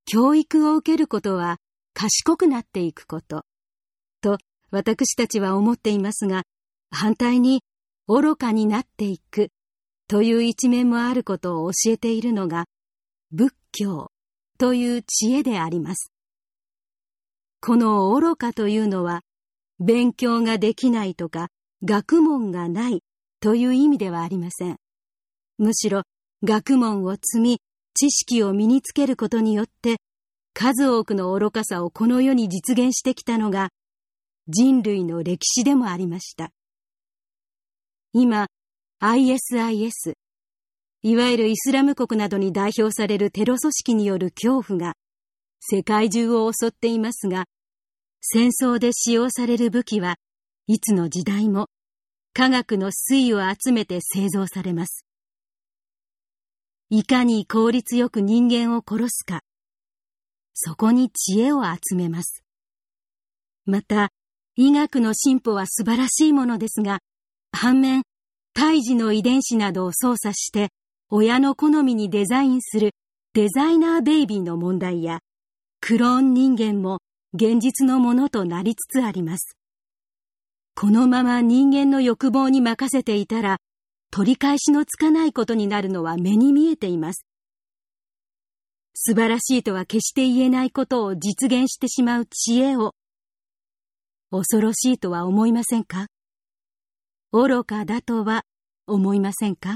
教育を受けることは賢くなっていくこと、と私たちは思っていますが、反対に愚かになっていくという一面もあることを教えているのが仏教という知恵であります。この愚かというのは、勉強ができないとか学問がないという意味ではありません。むしろ学問を積み、知識を身につけることによって、数多くの愚かさをこの世に実現してきたのが人類の歴史でもありました。今、ISIS、いわゆるイスラム国などに代表されるテロ組織による恐怖が世界中を襲っていますが、戦争で使用される武器はいつの時代も科学の粋を集めて製造されます。いかに効率よく人間を殺すか、そこに知恵を集めます。また、医学の進歩は素晴らしいものですが、反面、胎児の遺伝子などを操作して、親の好みにデザインするデザイナーベイビーの問題や、クローン人間も現実のものとなりつつあります。このまま人間の欲望に任せていたら、取り返しのつかないことになるのは目に見えています。素晴らしいとは決して言えないことを実現してしまう知恵を、恐ろしいとは思いませんか？愚かだとは思いませんか？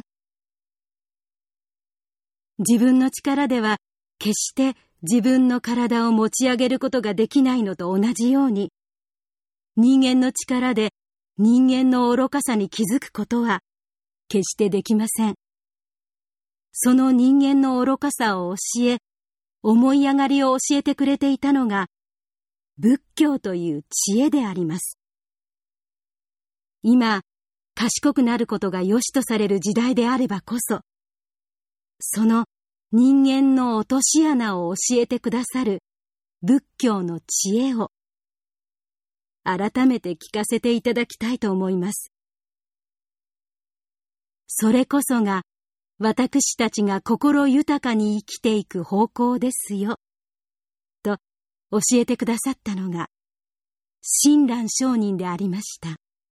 自分の力では決して自分の体を持ち上げることができないのと同じように、人間の力で人間の愚かさに気づくことは決してできません。その人間の愚かさを教え、思い上がりを教えてくれていたのが仏教という知恵であります。今、賢くなることが良しとされる時代であればこそ、その人間の落とし穴を教えてくださる仏教の知恵を改めて聞かせていただきたいと思います。それこそが私たちが心豊かに生きていく方向ですよ、と教えてくださったのが親鸞上人でありました。